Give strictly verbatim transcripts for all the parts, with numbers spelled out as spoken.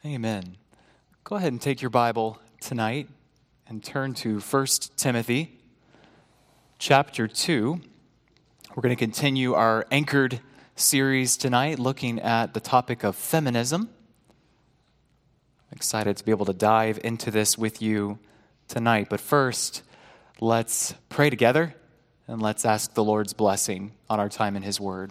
Amen. Go ahead and take your Bible tonight and turn to First Timothy chapter two. We're going to continue our Anchored series tonight, looking at the topic of feminism. I'm excited to be able to dive into this with you tonight. But first, let's pray together and let's ask the Lord's blessing on our time in His Word.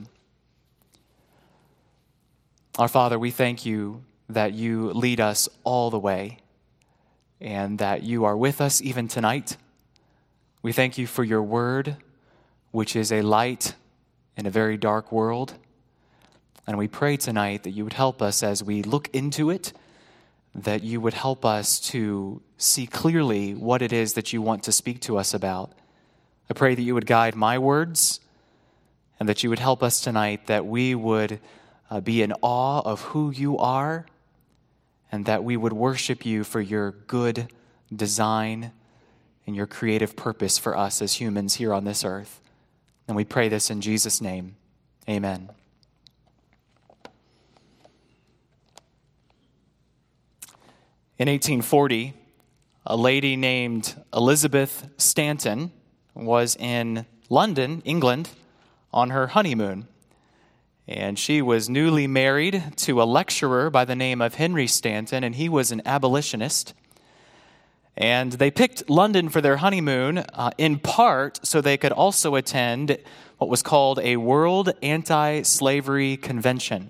Our Father, we thank you that you lead us all the way and that you are with us even tonight. We thank you for your word, which is a light in a very dark world. And we pray tonight that you would help us as we look into it, that you would help us to see clearly what it is that you want to speak to us about. I pray that you would guide my words and that you would help us tonight, that we would uh, be in awe of who you are, and that we would worship you for your good design and your creative purpose for us as humans here on this earth. And we pray this in Jesus' name. Amen. In eighteen forty, a lady named Elizabeth Stanton was in London, England, on her honeymoon. And she was newly married to a lecturer by the name of Henry Stanton, and he was an abolitionist. And they picked London for their honeymoon, uh, in part so they could also attend what was called a World Anti-Slavery Convention.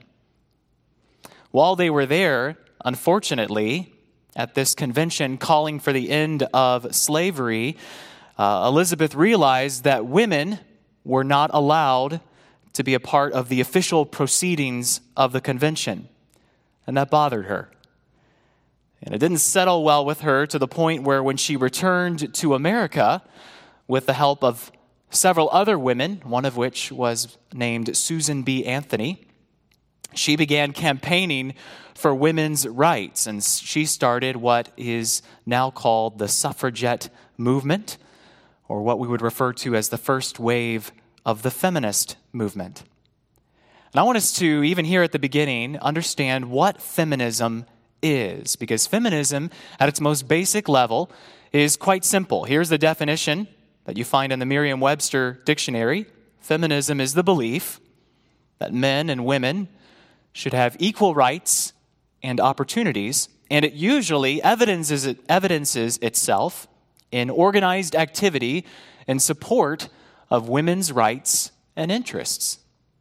While they were there, unfortunately, at this convention calling for the end of slavery, uh, Elizabeth realized that women were not allowed to be a part of the official proceedings of the convention. And that bothered her. And it didn't settle well with her to the point where when she returned to America with the help of several other women, one of which was named Susan B. Anthony, she began campaigning for women's rights. And she started what is now called the suffragette movement, or what we would refer to as the first wave of the feminist movement. And I want us to, even here at the beginning, understand what feminism is, because feminism, at its most basic level, is quite simple. Here's the definition that you find in the Merriam-Webster dictionary. Feminism is the belief that men and women should have equal rights and opportunities, and it usually evidences, it evidences itself in organized activity in support of women's rights and interests.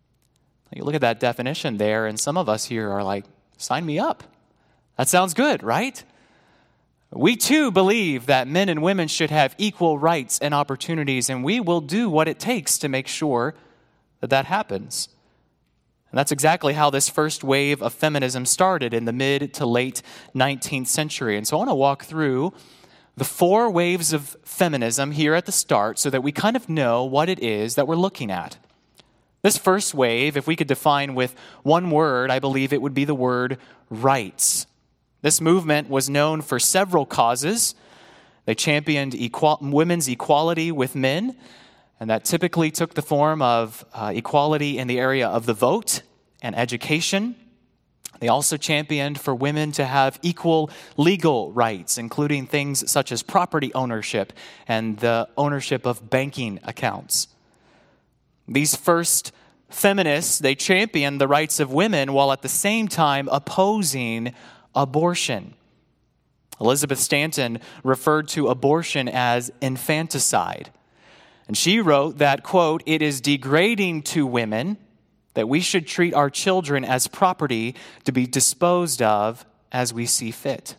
You look at that definition there, and some of us here are like, sign me up. That sounds good, right? We too believe that men and women should have equal rights and opportunities, and we will do what it takes to make sure that that happens. And that's exactly how this first wave of feminism started in the mid to late nineteenth century. And so I want to walk through the four waves of feminism here at the start so that we kind of know what it is that we're looking at. This first wave, if we could define with one word, I believe it would be the word rights. This movement was known for several causes. They championed equal, women's equality with men, and that typically took the form of uh, equality in the area of the vote and education. They also championed for women to have equal legal rights, including things such as property ownership and the ownership of banking accounts. These first feminists, they championed the rights of women while at the same time opposing abortion. Elizabeth Stanton referred to abortion as infanticide. And she wrote that, quote, "It is degrading to women that we should treat our children as property to be disposed of as we see fit."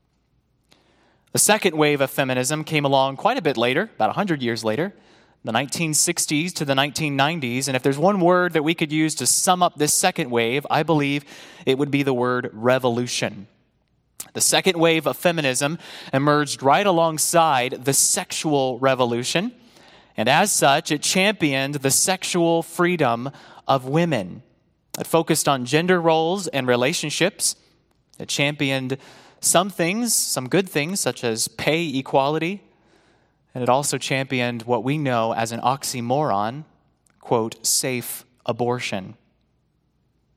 The second wave of feminism came along quite a bit later, about one hundred years later, the nineteen sixties to the nineteen nineties. And if there's one word that we could use to sum up this second wave, I believe it would be the word revolution. The second wave of feminism emerged right alongside the sexual revolution. And as such, it championed the sexual freedom of women. It focused on gender roles and relationships. It championed some things, some good things, such as pay equality. And it also championed what we know as an oxymoron, quote, safe abortion.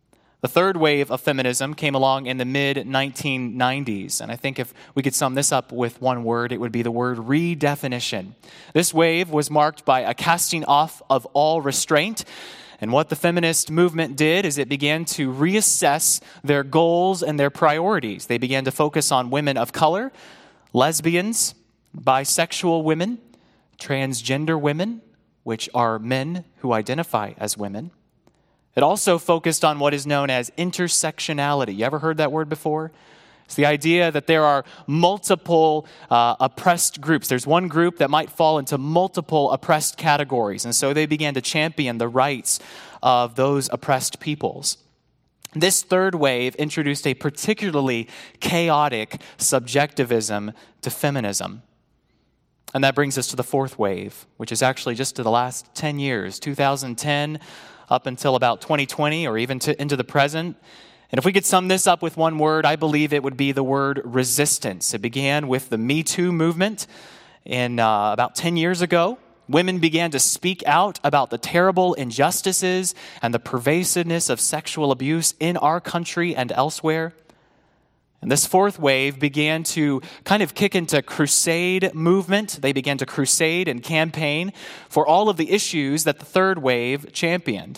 The third wave of feminism came along in the mid nineteen nineties, and I think if we could sum this up with one word, it would be the word redefinition. This wave was marked by a casting off of all restraint, and what the feminist movement did is it began to reassess their goals and their priorities. They began to focus on women of color, lesbians, bisexual women, transgender women, which are men who identify as women. It also focused on what is known as intersectionality. You ever heard that word before? It's the idea that there are multiple uh, oppressed groups. There's one group that might fall into multiple oppressed categories. And so they began to champion the rights of those oppressed peoples. This third wave introduced a particularly chaotic subjectivism to feminism. And that brings us to the fourth wave, which is actually just to the last ten years, two thousand ten up until about twenty twenty, or even to, into the present. And if we could sum this up with one word, I believe it would be the word resistance. It began with the Me Too movement in uh, about ten years ago. Women began to speak out about the terrible injustices and the pervasiveness of sexual abuse in our country and elsewhere. And this fourth wave began to kind of kick into crusade movement. They began to crusade and campaign for all of the issues that the third wave championed.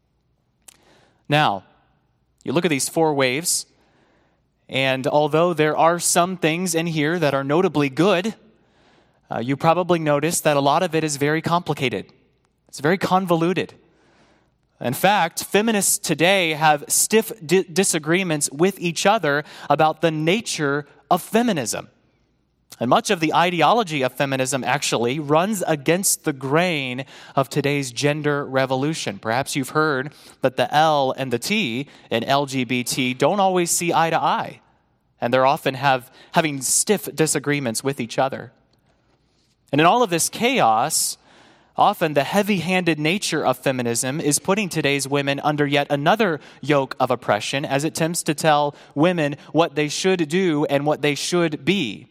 Now, you look at these four waves, and although there are some things in here that are notably good, uh, you probably notice that a lot of it is very complicated. It's very convoluted. In fact, feminists today have stiff di- disagreements with each other about the nature of feminism. And much of the ideology of feminism actually runs against the grain of today's gender revolution. Perhaps you've heard that the L and the T in L G B T don't always see eye to eye, and they're often have having stiff disagreements with each other. And in all of this chaos, often the heavy-handed nature of feminism is putting today's women under yet another yoke of oppression as it attempts to tell women what they should do and what they should be.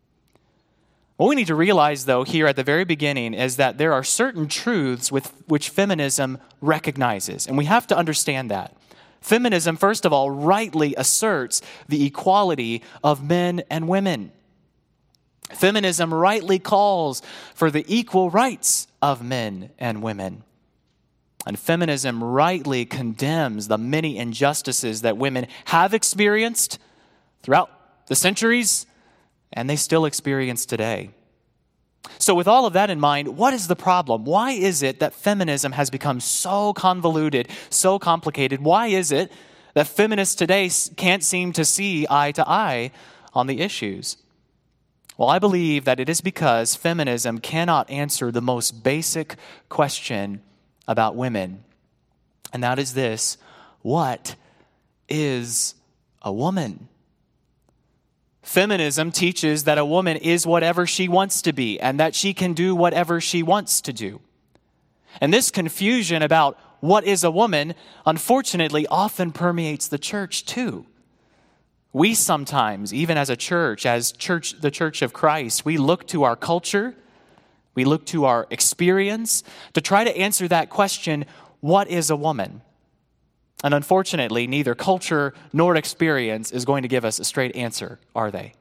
What we need to realize, though, here at the very beginning is that there are certain truths with which feminism recognizes, and we have to understand that. Feminism, first of all, rightly asserts the equality of men and women. Feminism rightly calls for the equal rights of men and women. And feminism rightly condemns the many injustices that women have experienced throughout the centuries, and they still experience today. So with all of that in mind, what is the problem? Why is it that feminism has become so convoluted, so complicated? Why is it that feminists today can't seem to see eye to eye on the issues? Well, I believe that it is because feminism cannot answer the most basic question about women. And that is this: what is a woman? Feminism teaches that a woman is whatever she wants to be and that she can do whatever she wants to do. And this confusion about what is a woman, unfortunately, often permeates the church too. We sometimes, even as a church, as church, the Church of Christ, we look to our culture, we look to our experience to try to answer that question, what is a woman? And unfortunately, neither culture nor experience is going to give us a straight answer, are they?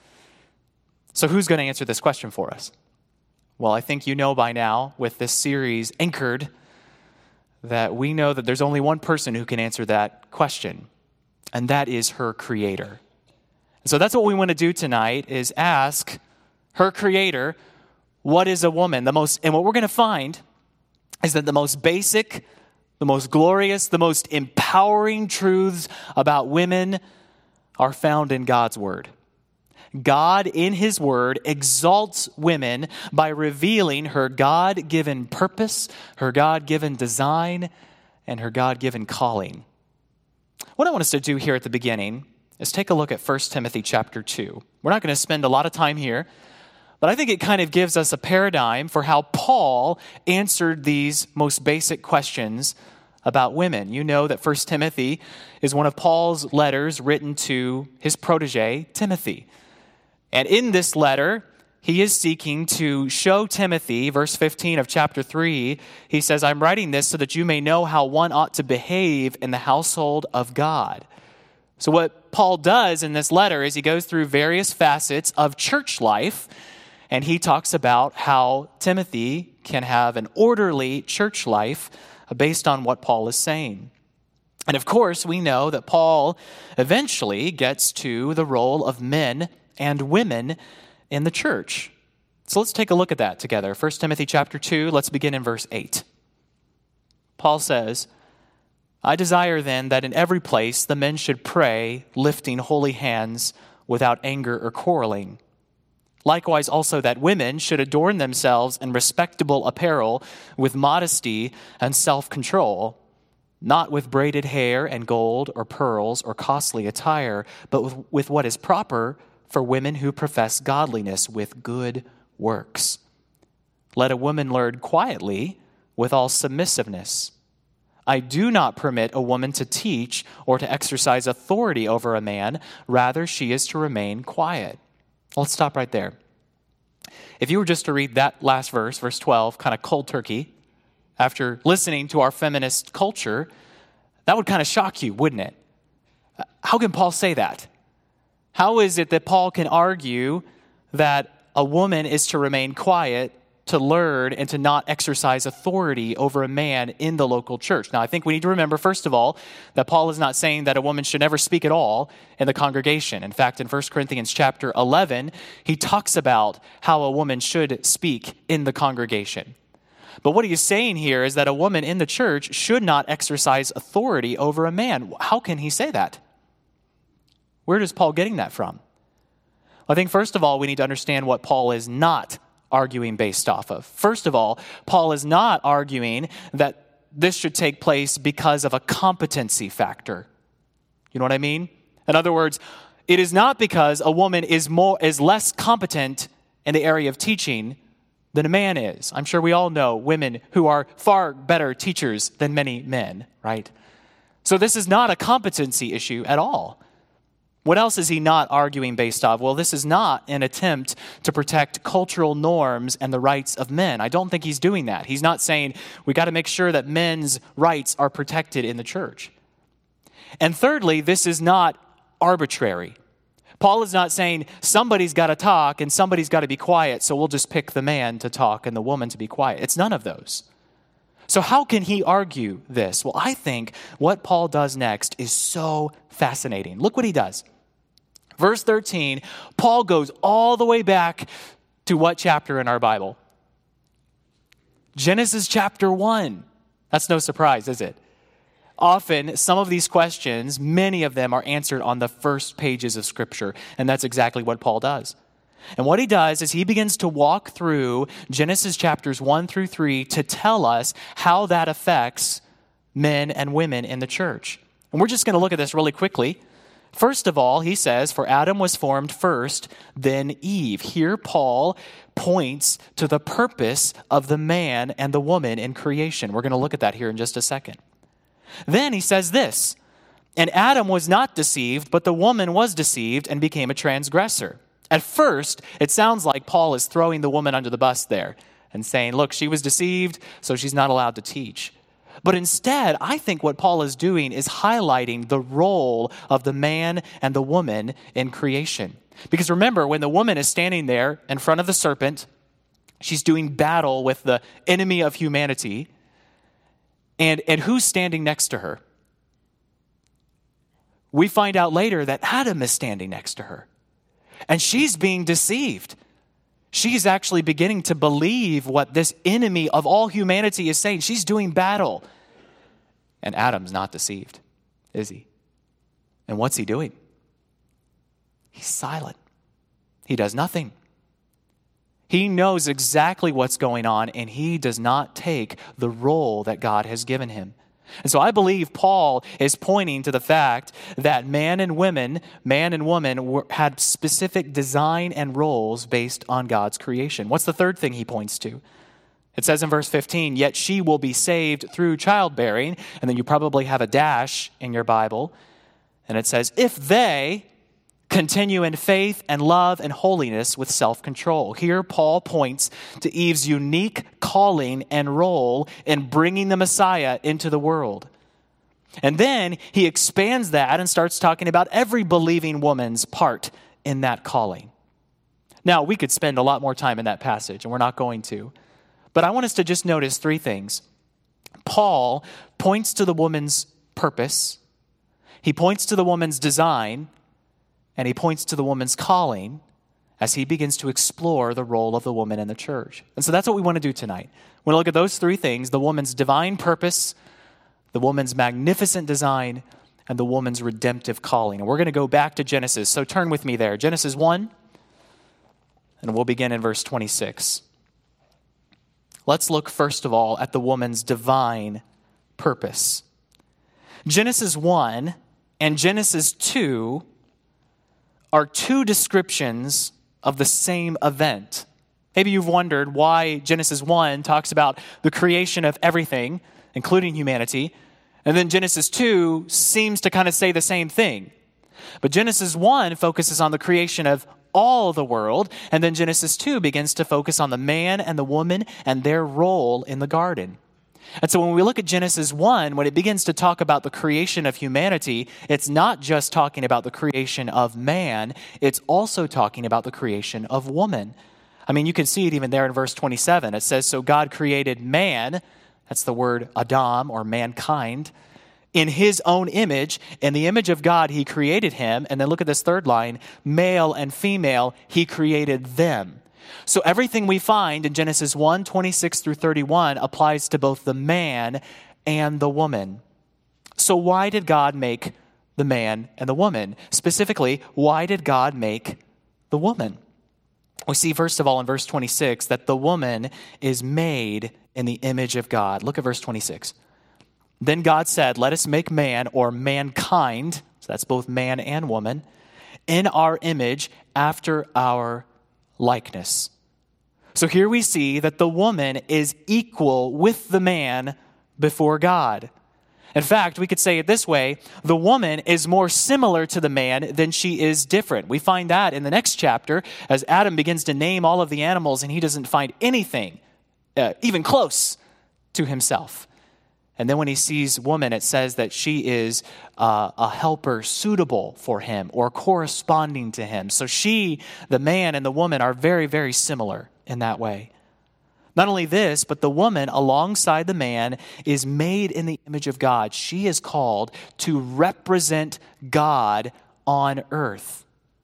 So who's going to answer this question for us? Well, I think you know by now, with this series Anchored, that we know that there's only one person who can answer that question, and that is her Creator. So that's what we want to do tonight, is ask her Creator, what is a woman? The most, and what we're going to find is that the most basic, the most glorious, the most empowering truths about women are found in God's Word. God, in His Word, exalts women by revealing her God-given purpose, her God-given design, and her God-given calling. What I want us to do here at the beginning is take a look at First Timothy chapter two. We're not going to spend a lot of time here, but I think it kind of gives us a paradigm for how Paul answered these most basic questions about women. You know that First Timothy is one of Paul's letters written to his protege, Timothy. And in this letter, he is seeking to show Timothy, verse fifteen of chapter three, he says, I'm writing this so that you may know how one ought to behave in the household of God. So what Paul does in this letter is he goes through various facets of church life, and he talks about how Timothy can have an orderly church life based on what Paul is saying. And of course, we know that Paul eventually gets to the role of men and women in the church. So let's take a look at that together. First Timothy chapter two, let's begin in verse eight. Paul says, I desire then that in every place the men should pray, lifting holy hands without anger or quarreling. Likewise also that women should adorn themselves in respectable apparel with modesty and self-control, not with braided hair and gold or pearls or costly attire, but with, with what is proper for women who profess godliness with good works. Let a woman learn quietly with all submissiveness. I do not permit a woman to teach or to exercise authority over a man. Rather, she is to remain quiet. Let's stop right there. If you were just to read that last verse, verse twelve, kind of cold turkey, after listening to our feminist culture, that would kind of shock you, wouldn't it? How can Paul say that? How is it that Paul can argue that a woman is to remain quiet, to learn, and to not exercise authority over a man in the local church? Now, I think we need to remember, first of all, that Paul is not saying that a woman should never speak at all in the congregation. In fact, in First Corinthians chapter eleven, he talks about how a woman should speak in the congregation. But what he is saying here is that a woman in the church should not exercise authority over a man. How can he say that? Where is Paul getting that from? I think, first of all, we need to understand what Paul is not arguing based off of. First of all, Paul is not arguing that this should take place because of a competency factor. You know what I mean? In other words, it is not because a woman is more is less competent in the area of teaching than a man is. I'm sure we all know women who are far better teachers than many men, right? So this is not a competency issue at all. What else is he not arguing based off? Well, this is not an attempt to protect cultural norms and the rights of men. I don't think he's doing that. He's not saying we got to make sure that men's rights are protected in the church. And thirdly, this is not arbitrary. Paul is not saying somebody's got to talk and somebody's got to be quiet, so we'll just pick the man to talk and the woman to be quiet. It's none of those. So how can he argue this? Well, I think what Paul does next is so fascinating. Look what he does. Verse thirteen, Paul goes all the way back to what chapter in our Bible? Genesis chapter one. That's no surprise, is it? Often, some of these questions, many of them are answered on the first pages of Scripture, and that's exactly what Paul does. And what he does is he begins to walk through Genesis chapters one through three to tell us how that affects men and women in the church. And we're just going to look at this really quickly. First of all, he says, for Adam was formed first, then Eve. Here, Paul points to the purpose of the man and the woman in creation. We're going to look at that here in just a second. Then he says this, and Adam was not deceived, but the woman was deceived and became a transgressor. At first, it sounds like Paul is throwing the woman under the bus there and saying, look, she was deceived, so she's not allowed to teach. But instead, I think what Paul is doing is highlighting the role of the man and the woman in creation. Because remember, when the woman is standing there in front of the serpent, she's doing battle with the enemy of humanity. And, and who's standing next to her? We find out later that Adam is standing next to her. And she's being deceived. She's actually beginning to believe what this enemy of all humanity is saying. She's doing battle. And Adam's not deceived, is he? And what's he doing? He's silent. He does nothing. He knows exactly what's going on, and he does not take the role that God has given him. And so I believe Paul is pointing to the fact that man and women, man and woman were, had specific design and roles based on God's creation. What's the third thing he points to? It says in verse fifteen, yet she will be saved through childbearing. And then you probably have a dash in your Bible. And it says, if they Continue in faith and love and holiness with self-control. Here, Paul points to Eve's unique calling and role in bringing the Messiah into the world. And then he expands that and starts talking about every believing woman's part in that calling. Now, we could spend a lot more time in that passage, and we're not going to. But I want us to just notice three things. Paul points to the woman's purpose. He points to the woman's design. And he points to the woman's calling as he begins to explore the role of the woman in the church. And so that's what we want to do tonight. We're going to look at those three things: the woman's divine purpose, the woman's magnificent design, and the woman's redemptive calling. And we're going to go back to Genesis. So turn with me there. Genesis one, and we'll begin in verse twenty-six. Let's look first of all at the woman's divine purpose. Genesis one and Genesis two are two descriptions of the same event. Maybe you've wondered why Genesis one talks about the creation of everything, including humanity, and then Genesis two seems to kind of say the same thing. But Genesis one focuses on the creation of all the world, and then Genesis two begins to focus on the man and the woman and their role in the garden. And so when we look at Genesis one, when it begins to talk about the creation of humanity, it's not just talking about the creation of man, it's also talking about the creation of woman. I mean, you can see it even there in verse twenty-seven. It says, so God created man, that's the word Adam or mankind, in his own image. In the image of God, he created him. And then look at this third line, male and female, he created them. So everything we find in Genesis one, twenty-six through thirty-one applies to both the man and the woman. So why did God make the man and the woman? Specifically, why did God make the woman? We see, first of all, in verse twenty-six, that the woman is made in the image of God. Look at verse twenty-six. Then God said, let us make man, or mankind, so that's both man and woman, in our image after our likeness. So here we see that the woman is equal with the man before God. In fact, we could say it this way: the woman is more similar to the man than she is different. We find that in the next chapter as Adam begins to name all of the animals, and he doesn't find anything uh, even close to himself. And then when he sees woman, it says that she is uh, a helper suitable for him or corresponding to him. So she, the man, and the woman are very, very similar in that way. Not only this, but the woman alongside the man is made in the image of God. She is called to represent God on earth.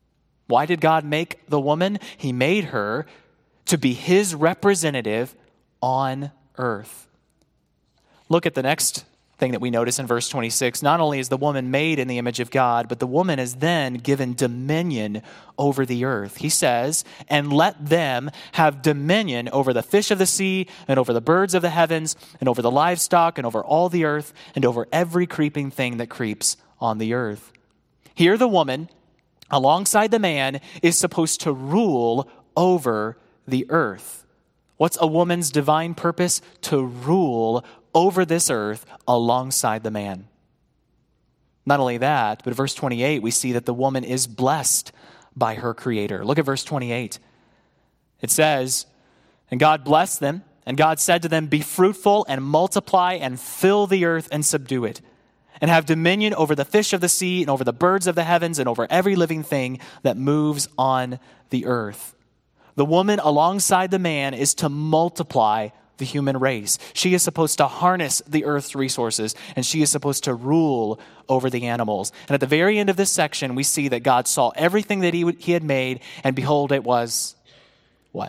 Why did God make the woman? He made her to be his representative on earth. Look at the next thing that we notice in verse twenty-six. Not only is the woman made in the image of God, but the woman is then given dominion over the earth. He says, and let them have dominion over the fish of the sea, and over the birds of the heavens, and over the livestock, and over all the earth, and over every creeping thing that creeps on the earth. Here the woman, alongside the man, is supposed to rule over the earth. What's a woman's divine purpose? To rule over this earth alongside the man. Not only that, but verse twenty-eight, we see that the woman is blessed by her creator. Look at verse twenty-eight. It says, and God blessed them, and God said to them, be fruitful and multiply and fill the earth and subdue it, and have dominion over the fish of the sea and over the birds of the heavens and over every living thing that moves on the earth. The woman alongside the man is to multiply the human race. She is supposed to harness the earth's resources, and she is supposed to rule over the animals. And at the very end of this section, we see that God saw everything that he, he had made, and behold, it was what?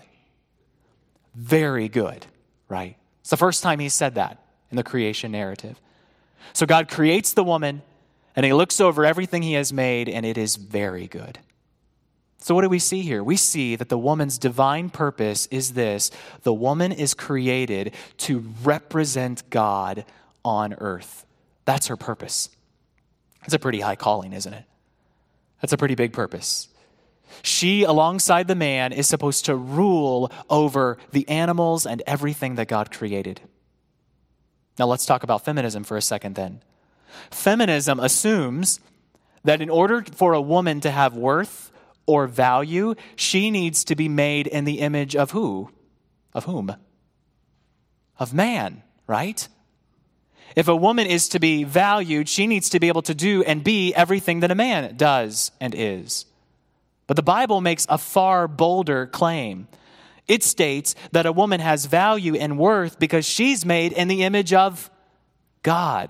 Very good, right? It's the first time he said that in the creation narrative. So God creates the woman, and he looks over everything he has made, and it is very good. So what do we see here? We see that the woman's divine purpose is this: the woman is created to represent God on earth. That's her purpose. That's a pretty high calling, isn't it? That's a pretty big purpose. She, alongside the man, is supposed to rule over the animals and everything that God created. Now let's talk about feminism for a second then. Feminism assumes that in order for a woman to have worth or value, she needs to be made in the image of who? Of whom? Of man, right? If a woman is to be valued, she needs to be able to do and be everything that a man does and is. But the Bible makes a far bolder claim. It states that a woman has value and worth because she's made in the image of God.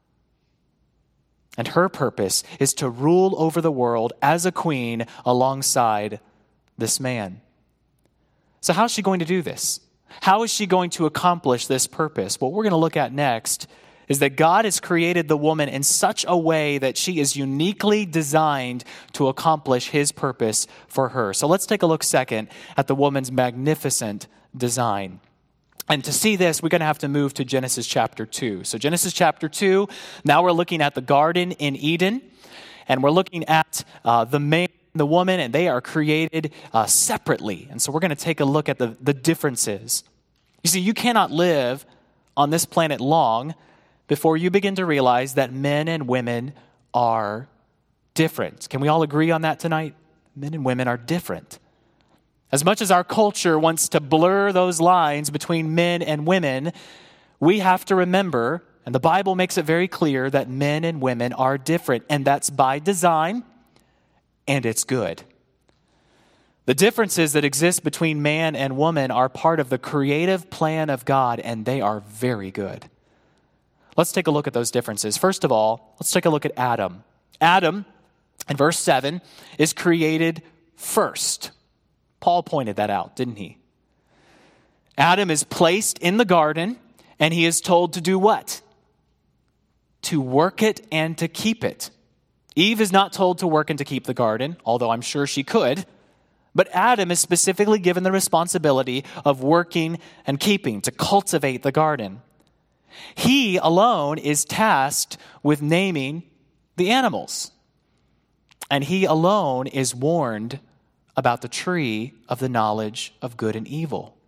And her purpose is to rule over the world as a queen alongside this man. So how is she going to do this? How is she going to accomplish this purpose? What we're going to look at next is that God has created the woman in such a way that she is uniquely designed to accomplish his purpose for her. So let's take a look second at the woman's magnificent design. And to see this, we're going to have to move to Genesis chapter two. So Genesis chapter two, now we're looking at the garden in Eden, and we're looking at uh, the man and the woman, and they are created uh, separately. And so we're going to take a look at the, the differences. You see, you cannot live on this planet long before you begin to realize that men and women are different. Can we all agree on that tonight? Men and women are different. As much as our culture wants to blur those lines between men and women, we have to remember, and the Bible makes it very clear, that men and women are different, and that's by design, and it's good. The differences that exist between man and woman are part of the creative plan of God, and they are very good. Let's take a look at those differences. First of all, let's take a look at Adam. Adam, in verse seven, is created first. Paul pointed that out, didn't he? Adam is placed in the garden, and he is told to do what? To work it and to keep it. Eve is not told to work and to keep the garden, although I'm sure she could. But Adam is specifically given the responsibility of working and keeping, to cultivate the garden. He alone is tasked with naming the animals. And he alone is warned about the tree of the knowledge of good and evil.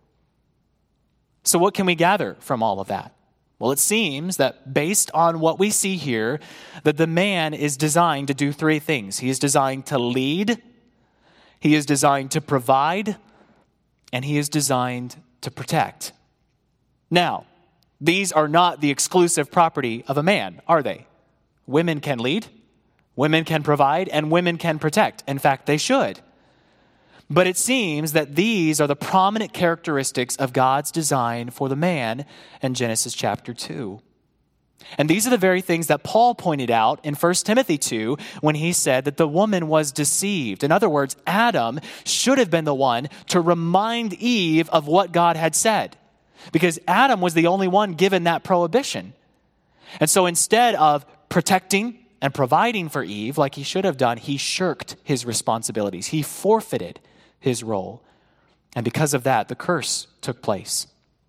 So what can we gather from all of that? Well, it seems that based on what we see here, that the man is designed to do three things. He is designed to lead, he is designed to provide, and he is designed to protect. Now, these are not the exclusive property of a man, are they? Women can lead, women can provide, and women can protect. In fact, they should. But it seems that these are the prominent characteristics of God's design for the man in Genesis chapter two. And these are the very things that Paul pointed out in First Timothy two when he said that the woman was deceived. In other words, Adam should have been the one to remind Eve of what God had said, because Adam was the only one given that prohibition. And so instead of protecting and providing for Eve like he should have done, he shirked his responsibilities. He forfeited his role. And because of that, the curse took place.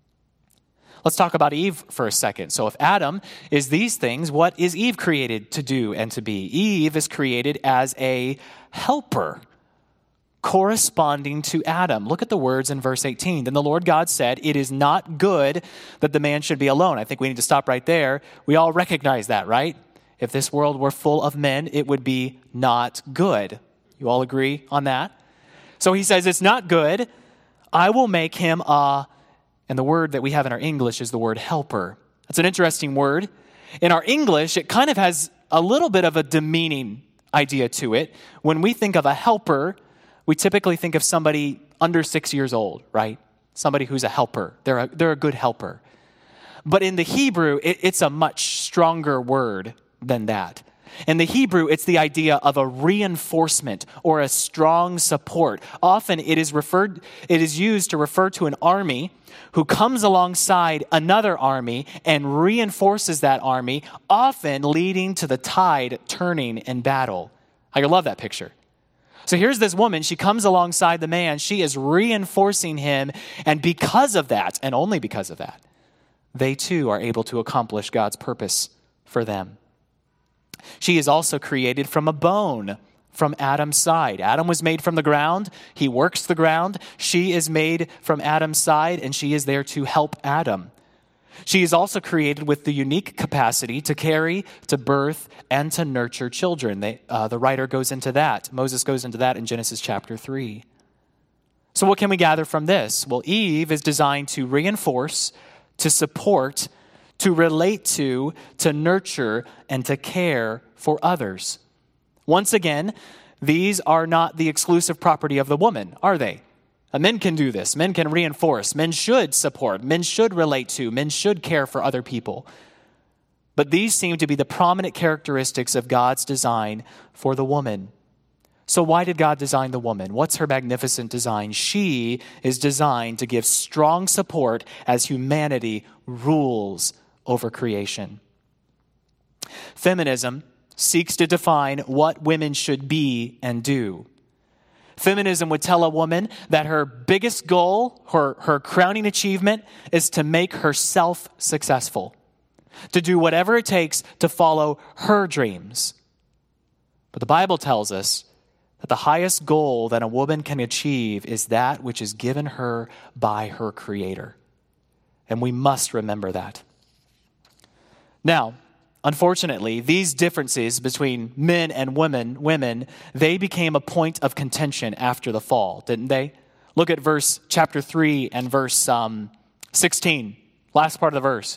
Let's talk about Eve for a second. So if Adam is these things, what is Eve created to do and to be? Eve is created as a helper corresponding to Adam. Look at the words in verse eighteen. Then the Lord God said, "It is not good that the man should be alone." I think we need to stop right there. We all recognize that, right? If this world were full of men, it would be not good. You all agree on that? So he says, it's not good. I will make him a, and the word that we have in our English is the word helper. That's an interesting word. In our English, it kind of has a little bit of a demeaning idea to it. When we think of a helper, we typically think of somebody under six years old, right? Somebody who's a helper. They're a, they're a good helper. But in the Hebrew, it, it's a much stronger word than that. In the Hebrew, it's the idea of a reinforcement or a strong support. Often it is referred, it is used to refer to an army who comes alongside another army and reinforces that army, often leading to the tide turning in battle. I love that picture. So here's this woman, she comes alongside the man, she is reinforcing him, and because of that, and only because of that, they too are able to accomplish God's purpose for them. She is also created from a bone from Adam's side. Adam was made from the ground. He works the ground. She is made from Adam's side, and she is there to help Adam. She is also created with the unique capacity to carry, to birth, and to nurture children. They, uh, the writer goes into that. Moses goes into that in Genesis chapter three. So what can we gather from this? Well, Eve is designed to reinforce, to support, to relate to, to nurture, and to care for others. Once again, these are not the exclusive property of the woman, are they? Men can do this. Men can reinforce. Men should support. Men should relate to. Men should care for other people. But these seem to be the prominent characteristics of God's design for the woman. So why did God design the woman? What's her magnificent design? She is designed to give strong support as humanity rules over creation. Feminism seeks to define what women should be and do. Feminism would tell a woman that her biggest goal, her, her crowning achievement, is to make herself successful, to do whatever it takes to follow her dreams. But the Bible tells us that the highest goal that a woman can achieve is that which is given her by her Creator. And we must remember that. Now, unfortunately, these differences between men and women, women, they became a point of contention after the fall, didn't they? Look at verse chapter three and verse um, sixteen, last part of the verse.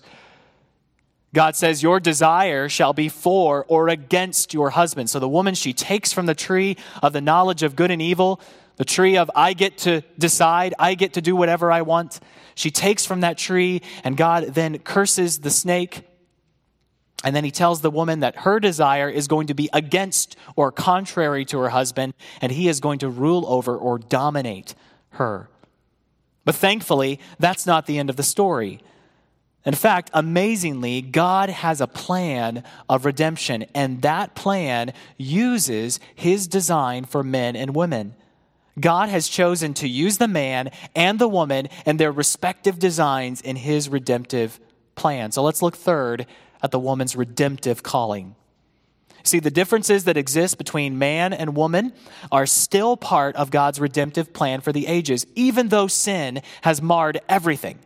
God says, your desire shall be for or against your husband. So the woman, she takes from the tree of the knowledge of good and evil, the tree of I get to decide, I get to do whatever I want. She takes from that tree, and God then curses the snake. And then he tells the woman that her desire is going to be against or contrary to her husband, and he is going to rule over or dominate her. But thankfully, that's not the end of the story. In fact, amazingly, God has a plan of redemption, and that plan uses his design for men and women. God has chosen to use the man and the woman and their respective designs in his redemptive plan. So let's look third at the woman's redemptive calling. See, the differences that exist between man and woman are still part of God's redemptive plan for the ages, even though sin has marred everything.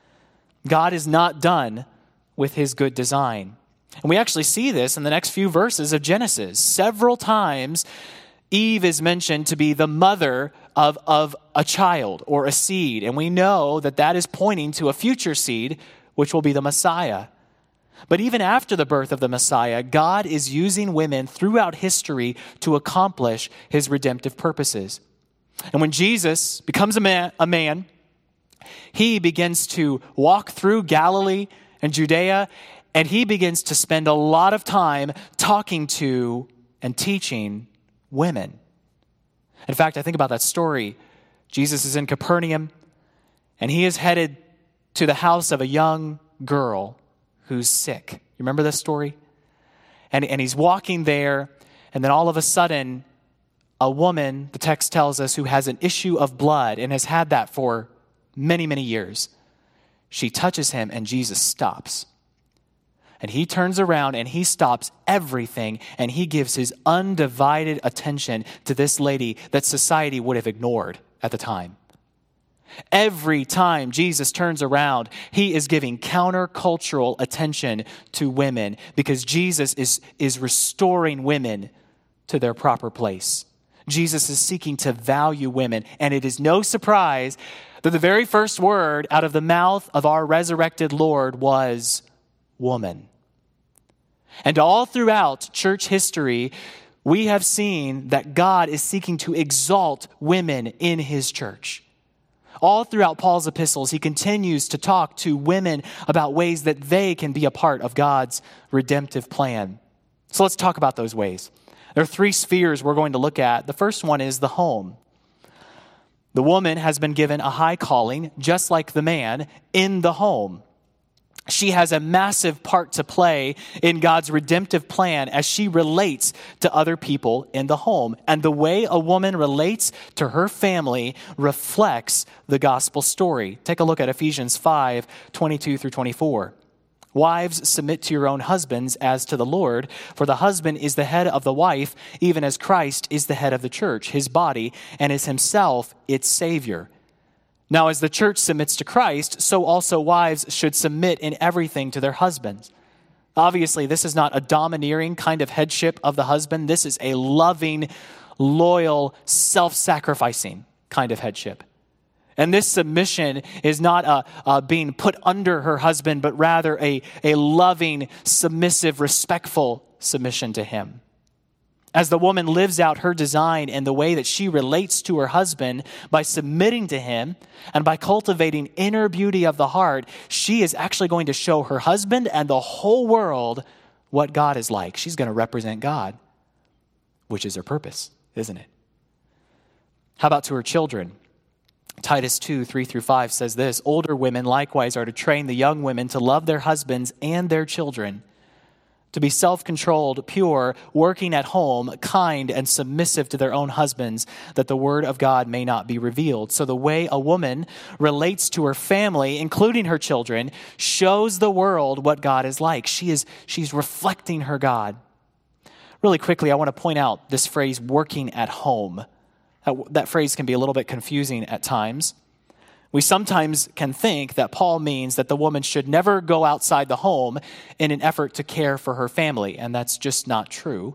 God is not done with his good design. And we actually see this in the next few verses of Genesis. Several times, Eve is mentioned to be the mother of, of a child or a seed. And we know that that is pointing to a future seed, which will be the Messiah. But even after the birth of the Messiah, God is using women throughout history to accomplish his redemptive purposes. And when Jesus becomes a man, a man, he begins to walk through Galilee and Judea, and he begins to spend a lot of time talking to and teaching women. In fact, I think about that story. Jesus is in Capernaum, and he is headed to the house of a young girl who's sick. You remember this story? And, and he's walking there, and then all of a sudden, a woman, the text tells us, who has an issue of blood and has had that for many, many years. She touches him, and Jesus stops. And he turns around, and he stops everything, and he gives his undivided attention to this lady that society would have ignored at the time. Every time Jesus turns around, he is giving countercultural attention to women because Jesus is, is restoring women to their proper place. Jesus is seeking to value women, and it is no surprise that the very first word out of the mouth of our resurrected Lord was woman. And all throughout church history, we have seen that God is seeking to exalt women in his church. All throughout Paul's epistles, he continues to talk to women about ways that they can be a part of God's redemptive plan. So let's talk about those ways. There are three spheres we're going to look at. The first one is the home. The woman has been given a high calling, just like the man, in the home. She has a massive part to play in God's redemptive plan as she relates to other people in the home. And the way a woman relates to her family reflects the gospel story. Take a look at Ephesians five, twenty-two through twenty-four. Wives, submit to your own husbands as to the Lord, for the husband is the head of the wife, even as Christ is the head of the church, his body, and is himself its Savior. Now, as the church submits to Christ, so also wives should submit in everything to their husbands. Obviously, this is not a domineering kind of headship of the husband. This is a loving, loyal, self-sacrificing kind of headship. And this submission is not a, a being put under her husband, but rather a, a loving, submissive, respectful submission to him. As the woman lives out her design in the way that she relates to her husband by submitting to him and by cultivating inner beauty of the heart, she is actually going to show her husband and the whole world what God is like. She's going to represent God, which is her purpose, isn't it? How about to her children? Titus two, three through five says this, older women likewise are to train the young women to love their husbands and their children, to be self-controlled, pure, working at home, kind, and submissive to their own husbands, that the word of God may not be revealed. So the way a woman relates to her family, including her children, shows the world what God is like. She is, she's reflecting her God. Really quickly, I want to point out this phrase, working at home. That, that phrase can be a little bit confusing at times. We sometimes can think that Paul means that the woman should never go outside the home in an effort to care for her family, and that's just not true.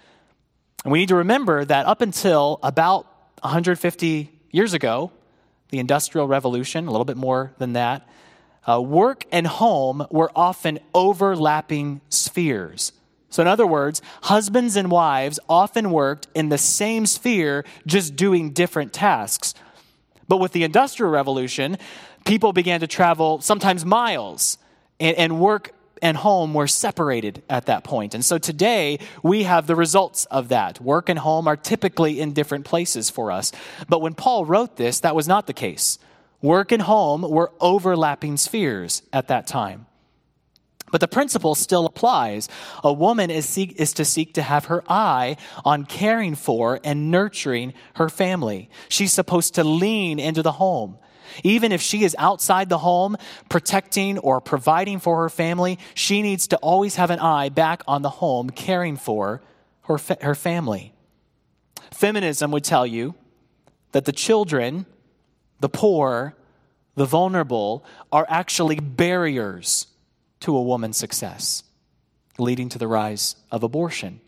And we need to remember that up until about one hundred fifty years ago, the Industrial Revolution, a little bit more than that, uh, work and home were often overlapping spheres. So in other words, husbands and wives often worked in the same sphere, just doing different tasks. But with the Industrial Revolution, people began to travel sometimes miles, and, and work and home were separated at that point. And so today, we have the results of that. Work and home are typically in different places for us. But when Paul wrote this, that was not the case. Work and home were overlapping spheres at that time. But the principle still applies. A woman is, seek, is to seek to have her eye on caring for and nurturing her family. She's supposed to lean into the home. Even if she is outside the home, protecting or providing for her family, she needs to always have an eye back on the home, caring for her, fa- her family. Feminism would tell you that the children, the poor, the vulnerable are actually barriers to a woman's success, leading to the rise of abortion.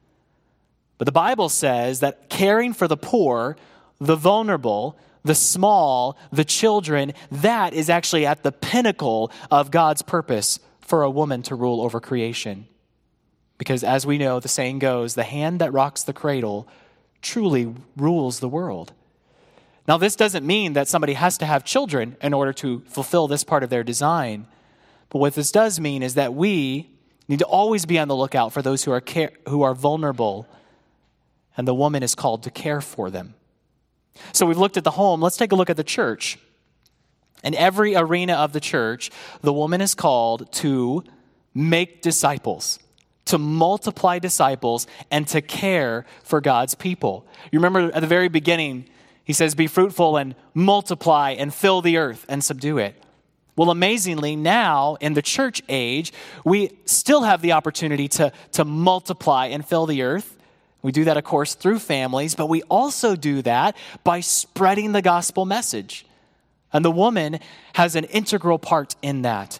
But the Bible says that caring for the poor, the vulnerable, the small, the children, that is actually at the pinnacle of God's purpose for a woman to rule over creation. Because as we know, the saying goes, the hand that rocks the cradle truly rules the world. Now, this doesn't mean that somebody has to have children in order to fulfill this part of their design. But what this does mean is that we need to always be on the lookout for those who are care, who are vulnerable, and the woman is called to care for them. So we've looked at the home. Let's take a look at the church. In every arena of the church, the woman is called to make disciples, to multiply disciples, and to care for God's people. You remember at the very beginning, he says, be fruitful and multiply and fill the earth and subdue it. Well, amazingly, now in the church age, we still have the opportunity to, to multiply and fill the earth. We do that, of course, through families, but we also do that by spreading the gospel message. And the woman has an integral part in that.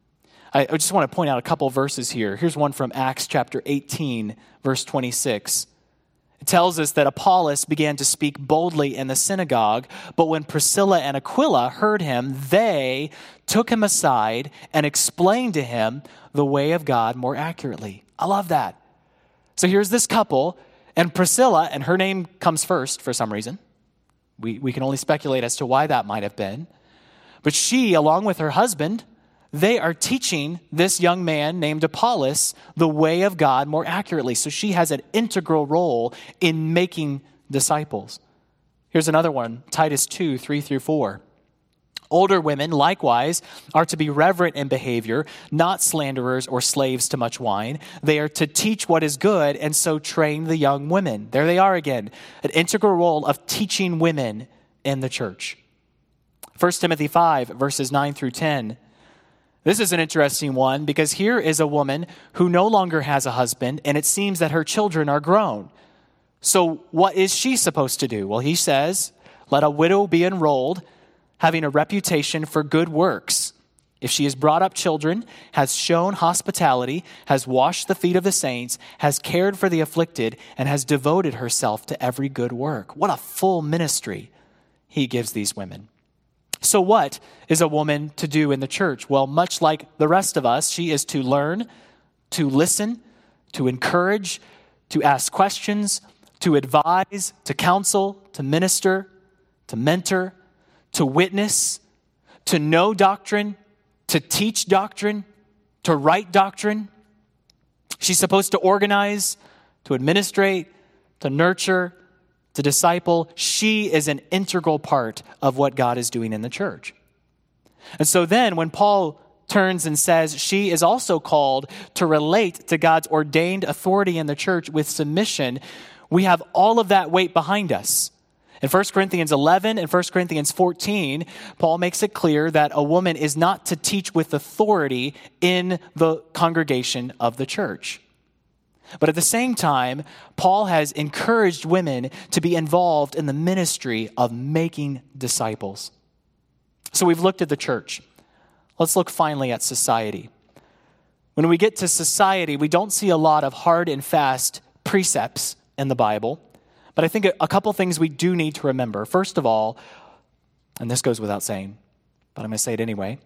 I just want to point out a couple verses here. Here's one from Acts chapter eighteen, verse twenty-six. It tells us that Apollos began to speak boldly in the synagogue, but when Priscilla and Aquila heard him, they took him aside and explained to him the way of God more accurately. I love that. So here's this couple, and Priscilla, and her name comes first for some reason. We, we can only speculate as to why that might have been. But she, along with her husband, they are teaching this young man named Apollos the way of God more accurately. So she has an integral role in making disciples. Here's another one, Titus two, three through four. Older women, likewise, are to be reverent in behavior, not slanderers or slaves to much wine. They are to teach what is good and so train the young women. There they are again, an integral role of teaching women in the church. First Timothy five, verses nine through ten. This is an interesting one because here is a woman who no longer has a husband, and it seems that her children are grown. So what is she supposed to do? Well, he says, let a widow be enrolled having a reputation for good works. If she has brought up children, has shown hospitality, has washed the feet of the saints, has cared for the afflicted, and has devoted herself to every good work. What a full ministry he gives these women. So what is a woman to do in the church? Well, much like the rest of us, she is to learn, to listen, to encourage, to ask questions, to advise, to counsel, to minister, to mentor, to witness, to know doctrine, to teach doctrine, to write doctrine. She's supposed to organize, to administrate, to nurture, to disciple. She is an integral part of what God is doing in the church. And so then when Paul turns and says she is also called to relate to God's ordained authority in the church with submission, we have all of that weight behind us. In First Corinthians eleven and First Corinthians fourteen, Paul makes it clear that a woman is not to teach with authority in the congregation of the church. But at the same time, Paul has encouraged women to be involved in the ministry of making disciples. So we've looked at the church. Let's look finally at society. When we get to society, we don't see a lot of hard and fast precepts in the Bible. But I think a couple things we do need to remember. First of all, and this goes without saying, but I'm going to say it anyway,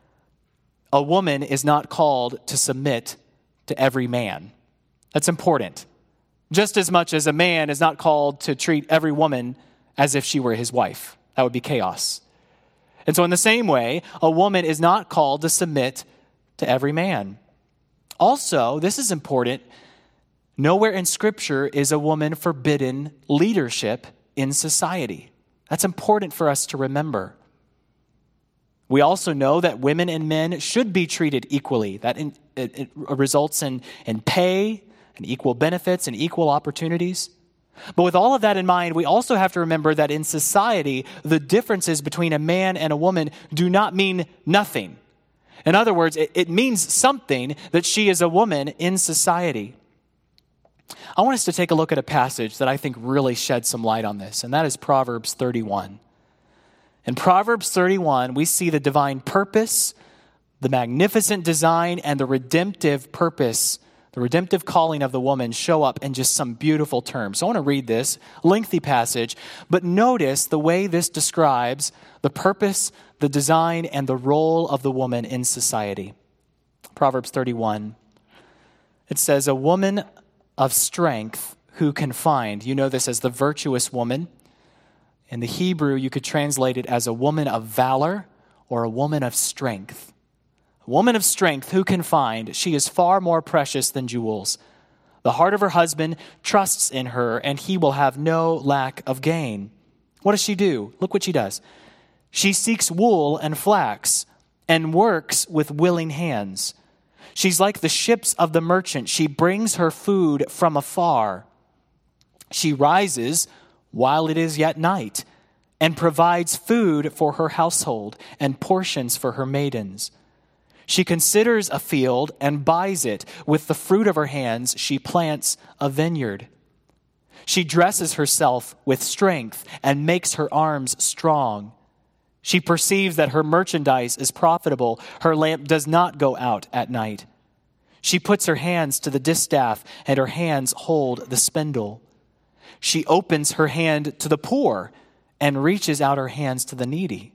a woman is not called to submit to every man. That's important. Just as much as a man is not called to treat every woman as if she were his wife. That would be chaos. And so in the same way, a woman is not called to submit to every man. Also, this is important, nowhere in Scripture is a woman forbidden leadership in society. That's important for us to remember. We also know that women and men should be treated equally. That in, it, it results in, in pay and equal benefits and equal opportunities. But with all of that in mind, we also have to remember that in society, the differences between a man and a woman do not mean nothing. In other words, it, it means something that she is a woman in society. I want us to take a look at a passage that I think really sheds some light on this, and that is Proverbs thirty-one. In Proverbs thirty-one, we see the divine purpose, the magnificent design, and the redemptive purpose, the redemptive calling of the woman show up in just some beautiful terms. So I want to read this lengthy passage, but notice the way this describes the purpose, the design, and the role of the woman in society. Proverbs thirty-one. It says, a woman of strength who can find. You know this as the virtuous woman. In the Hebrew, you could translate it as a woman of valor or a woman of strength. A woman of strength who can find. She is far more precious than jewels. The heart of her husband trusts in her, and he will have no lack of gain. What does she do? Look what she does. She seeks wool and flax and works with willing hands. She's like the ships of the merchant. She brings her food from afar. She rises while it is yet night and provides food for her household and portions for her maidens. She considers a field and buys it. With the fruit of her hands, she plants a vineyard. She dresses herself with strength and makes her arms strong. She perceives that her merchandise is profitable. Her lamp does not go out at night. She puts her hands to the distaff, and her hands hold the spindle. She opens her hand to the poor and reaches out her hands to the needy.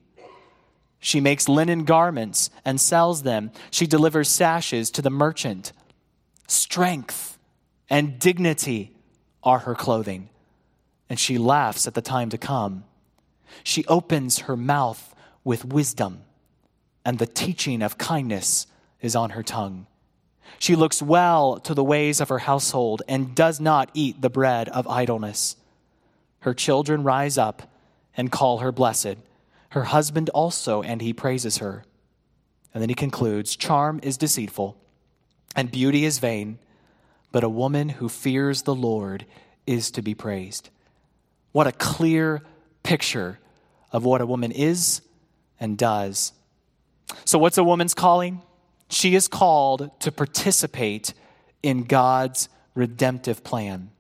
She makes linen garments and sells them. She delivers sashes to the merchant. Strength and dignity are her clothing, and she laughs at the time to come. She opens her mouth with wisdom, and the teaching of kindness is on her tongue. She looks well to the ways of her household and does not eat the bread of idleness. Her children rise up and call her blessed. Her husband also, and he praises her. And then he concludes, charm is deceitful and beauty is vain, but a woman who fears the Lord is to be praised. What a clear picture of what a woman is and does. So what's a woman's calling? She is called to participate in God's redemptive plan.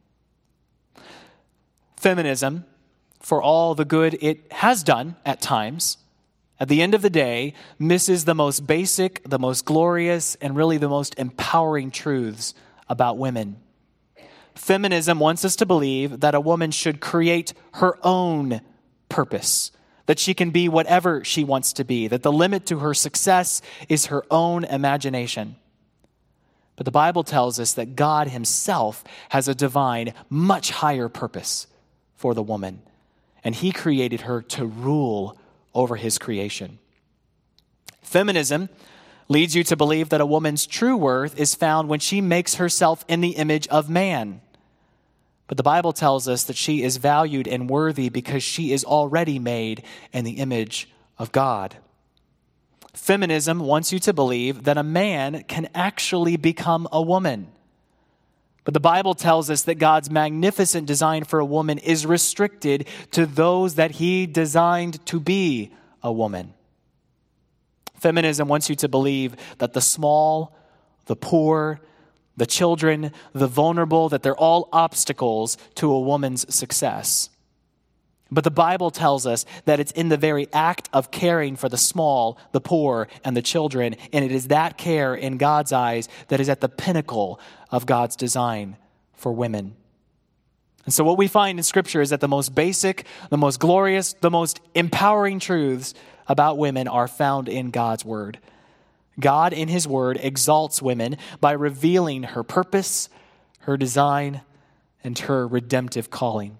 Feminism, for all the good it has done at times, at the end of the day, misses the most basic, the most glorious, and really the most empowering truths about women. Feminism wants us to believe that a woman should create her own purpose, that she can be whatever she wants to be, that the limit to her success is her own imagination. But the Bible tells us that God himself has a divine, much higher purpose for the woman, and he created her to rule over his creation. Feminism leads you to believe that a woman's true worth is found when she makes herself in the image of man. But the Bible tells us that she is valued and worthy because she is already made in the image of God. Feminism wants you to believe that a man can actually become a woman. But the Bible tells us that God's magnificent design for a woman is restricted to those that he designed to be a woman. Feminism wants you to believe that the small, the poor, the children, the vulnerable, that they're all obstacles to a woman's success. But the Bible tells us that it's in the very act of caring for the small, the poor, and the children, and it is that care in God's eyes that is at the pinnacle of God's design for women. And so what we find in Scripture is that the most basic, the most glorious, the most empowering truths about women are found in God's Word. God, in his Word, exalts women by revealing her purpose, her design, and her redemptive calling.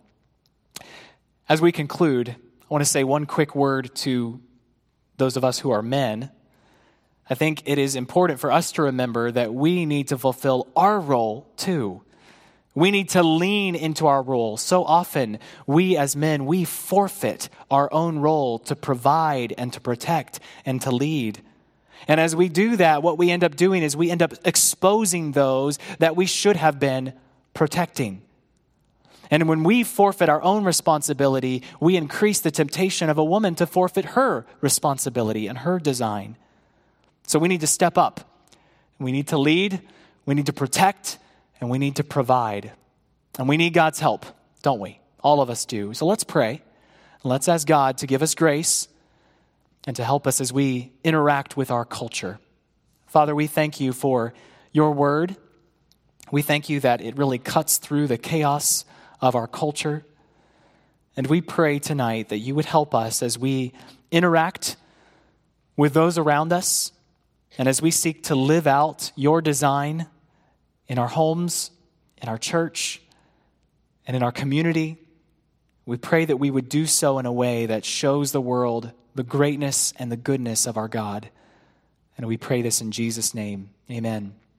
As we conclude, I want to say one quick word to those of us who are men. I think it is important for us to remember that we need to fulfill our role too. We need to lean into our role. So often, we as men, we forfeit our own role to provide and to protect and to lead. And as we do that, what we end up doing is we end up exposing those that we should have been protecting. And when we forfeit our own responsibility, we increase the temptation of a woman to forfeit her responsibility and her design. So we need to step up. We need to lead, we need to protect, and we need to provide. And we need God's help, don't we? All of us do. So let's pray. Let's ask God to give us grace and to help us as we interact with our culture. Father, we thank you for your word. We thank you that it really cuts through the chaos of our culture. And we pray tonight that you would help us as we interact with those around us and as we seek to live out your design in our homes, in our church, and in our community. We pray that we would do so in a way that shows the world the greatness and the goodness of our God. And we pray this in Jesus' name. Amen.